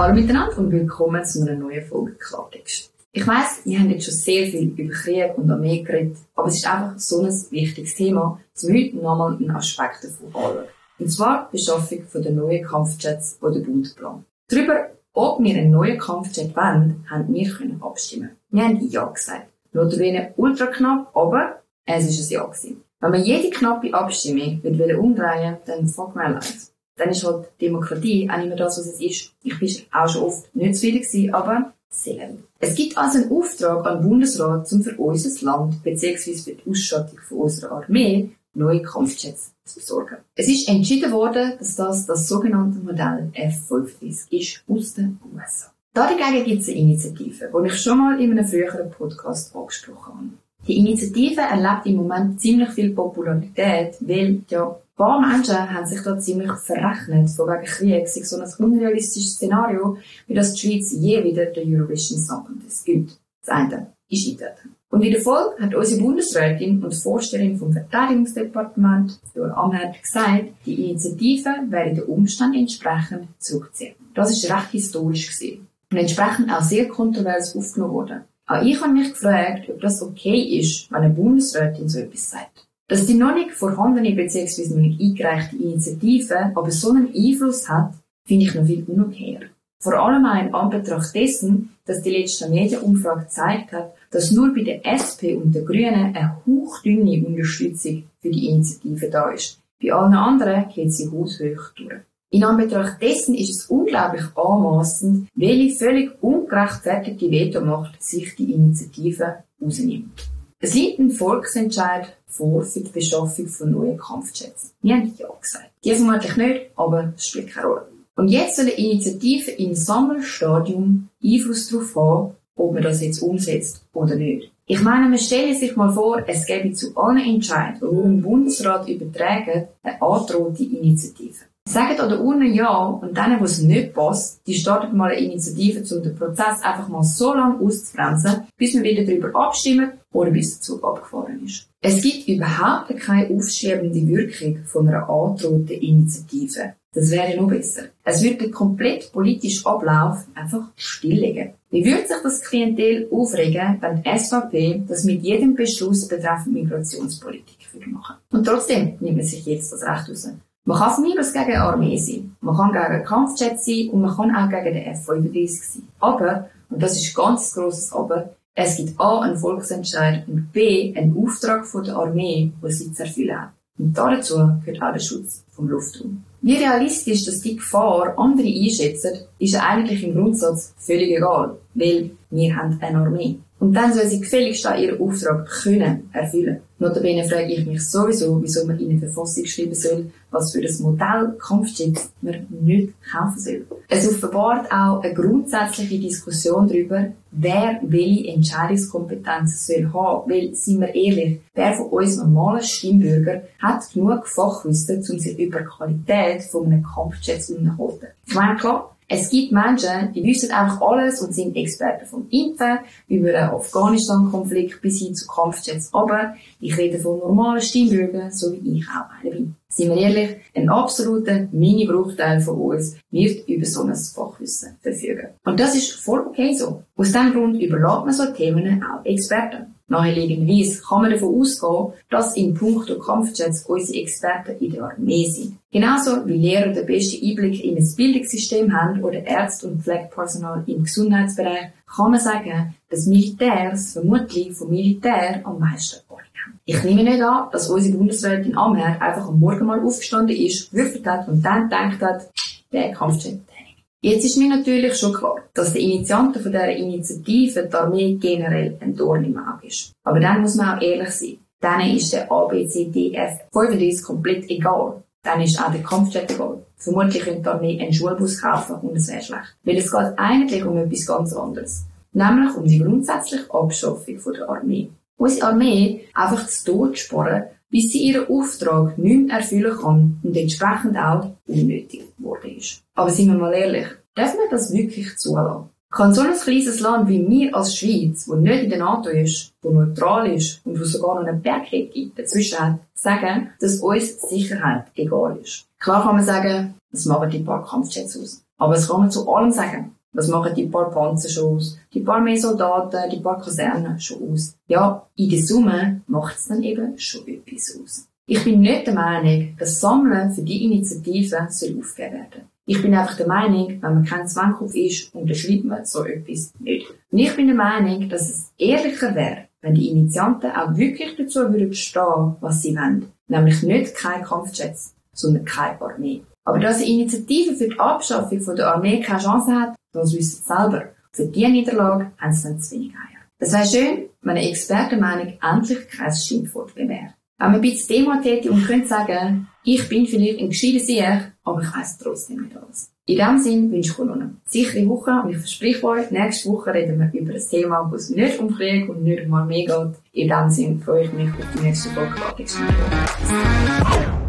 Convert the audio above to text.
Hallo miteinander und willkommen zu einer neuen Folge Klartext. Ich weiss, wir haben jetzt schon sehr viel über Krieg und Armee geredet, aber es ist einfach so ein wichtiges Thema, dass wir heute nochmal einen Aspekt davon anschauen. Und zwar die Beschaffung der neuen Kampfjets, die der Bund plant. Darüber, ob wir einen neuen Kampfjet wollen, haben wir abstimmen. Wir haben Ja gesagt. Notabene ultra knapp, aber es ist ein Ja gewesen. Wenn man jede knappe Abstimmung umdrehen will, dann fuck my life. Dann ist halt Demokratie auch nicht mehr das, was es ist. Ich bin auch schon oft nicht zufrieden gewesen, aber sehr. Es gibt also einen Auftrag an den Bundesrat, um für unser Land bzw. für die Ausstattung von unserer Armee neue Kampfjets zu besorgen. Es ist entschieden worden, dass das sogenannte Modell F-35 ist aus den USA. Dagegen gibt es eine Initiative, die ich schon mal in einem früheren Podcast angesprochen habe. Die Initiative erlebt im Moment ziemlich viel Popularität, weil ein paar Menschen haben sich da ziemlich verrechnet, von wegen Krieg, sei so ein unrealistisches Szenario, wie das die Schweiz je wieder den Eurovision Song Contest gibt. Das eine ist eintreten. Und in der Folge hat unsere Bundesrätin und Vorsteherin vom Verteidigungsdepartement, Dora Amherd, gesagt, die Initiative werde den Umständen entsprechend zurückziehen. Das ist recht historisch gewesen und entsprechend auch sehr kontrovers aufgenommen worden. Auch ich habe mich gefragt, ob das okay ist, wenn eine Bundesrätin so etwas sagt. Dass die noch nicht vorhandene bzw. noch nicht eingereichte Initiative aber so einen Einfluss hat, finde ich noch viel unokayer. Vor allem auch in Anbetracht dessen, dass die letzte Medienumfrage gezeigt hat, dass nur bei der SP und den Grünen eine hauchdünne Unterstützung für die Initiative da ist. Bei allen anderen geht sie haushoch durch. In Anbetracht dessen ist es unglaublich anmassend, welche völlig ungerechtfertigte Vetomacht sich die Initiative rausnimmt. Es liegt ein Volksentscheid vor für die Beschaffung von neuen Kampfjets. Wir haben Ja gesagt. Die vermutlich nicht, aber es spielt keine Rolle. Und jetzt soll eine Initiative im Sammelstadium Einfluss darauf haben, ob man das jetzt umsetzt oder nicht. Ich meine, man stelle sich mal vor, es gäbe zu allen Entscheidungen, die nur im Bundesrat übertragen, eine angedrohte Initiative. Sagt an der Urne Ja und denen, wo es nicht passt, die startet mal eine Initiative, um den Prozess einfach mal so lange auszubremsen, bis wir wieder darüber abstimmen oder bis der Zug abgefahren ist. Es gibt überhaupt keine aufschiebende Wirkung von einer angedrohten Initiative. Das wäre noch besser. Es würde den kompletten politischen Ablauf einfach stilllegen. Wie würde sich das Klientel aufregen, wenn die SVP das mit jedem Beschluss betreffend Migrationspolitik machen würde? Und trotzdem nimmt man sich jetzt das Recht raus. Man kann von mir aus gegen eine Armee sein, man kann gegen Kampfjets sein und man kann auch gegen den F-35 sein. Aber, und das ist ein ganz grosses Aber, es gibt A, einen Volksentscheid und B, einen Auftrag von der Armee, den sie zu erfüllen hat. Und dazu gehört auch der Schutz vom Luftraum. Wie realistisch dass die Gefahr andere einschätzen, ist eigentlich im Grundsatz völlig egal, weil wir haben eine Armee. Und dann soll sie gefälligst auch ihren Auftrag können erfüllen. Notabene frage ich mich sowieso, wieso man in eine Verfassung schreiben soll, was für das Modell Kampfjet man nicht kaufen soll. Es offenbart auch eine grundsätzliche Diskussion darüber, wer welche Entscheidungskompetenzen soll haben. Weil, seien wir ehrlich, wer von uns normalen Stimmbürger hat genug Fachwissen, um sich über die Qualität von einem Kampfjet zu unterhalten. Ich meine, klar, es gibt Menschen, die wissen einfach alles und sind Experten vom Impfen, über den Afghanistan-Konflikt bis hin zu Kampfjets. Aber ich rede von normalen Stimmbürgern, so wie ich auch einer bin. Seien wir ehrlich, ein absoluter Mini-Bruchteil von uns wird über so ein Fachwissen verfügen. Und das ist voll okay so. Aus diesem Grund überlässt man so Themen auch Experten. Naheliegenderweise kann man davon ausgehen, dass in puncto Kampfjets unsere Experten in der Armee sind. Genauso wie Lehrer den besten Einblick in ein Bildungssystem haben oder Ärzte und Pflegepersonal im Gesundheitsbereich, kann man sagen, dass Militärs vermutlich vom Militär am meisten Ahnung haben. Ich nehme nicht an, dass unsere Bundesrätin Amherd einfach am Morgen mal aufgestanden ist, gewürfelt hat und dann gedacht hat, der Kampfjet. Jetzt ist mir natürlich schon klar, dass der Initianten von dieser Initiative die Armee generell ein Dorn im Auge ist. Aber dann muss man auch ehrlich sein. Denen ist der ABCDF 35 komplett egal. Dann ist auch der Kampfjet egal. Vermutlich könnte die Armee einen Schulbus kaufen und es wäre schlecht. Weil es geht eigentlich um etwas ganz anderes. Nämlich um die grundsätzliche Abschaffung von der Armee. Unsere Armee einfach zu Tod sparen, bis sie ihren Auftrag nicht mehr erfüllen kann und entsprechend auch unnötig geworden ist. Aber seien wir mal ehrlich, darf man das wirklich zulassen? Kann so ein kleines Land wie wir als Schweiz, das nicht in der NATO ist, das neutral ist und wo sogar noch eine Bergkette dazwischen hat, sagen, dass uns Sicherheit egal ist? Klar kann man sagen, das machen die paar Kampfjets aus. Aber es kann man zu allem sagen. Was machen die paar Panzer schon aus? Die paar mehr Soldaten, die paar Kasernen schon aus? Ja, in der Summe macht es dann eben schon etwas aus. Ich bin nicht der Meinung, dass Sammeln für die Initiative aufgegeben werden soll. Ich bin einfach der Meinung, wenn man kein Zwangkopf ist, unterschreibt man so etwas nicht. Und ich bin der Meinung, dass es ehrlicher wäre, wenn die Initianten auch wirklich dazu würden stehen, was sie wollen. Nämlich nicht keine Kampfjets, sondern keine Armee. Aber dass eine Initiative für die Abschaffung von der Armee keine Chance hat, das wissen sie selber. Für diese Niederlage haben sie dann zu wenig Eier. Es wäre schön, wenn eine Expertenmeinung endlich kein Schimpfwort wäre. Wenn man ein bisschen Thema täte und könnte sagen, ich bin vielleicht ein gescheiter Sieg, aber ich weiss trotzdem nicht alles. In diesem Sinne wünsche ich euch noch eine sichere Woche und ich verspreche euch, nächste Woche reden wir über ein Thema, wo es nicht um Krieg und nicht um Armee geht. In diesem Sinne freue ich mich auf die nächste Folge.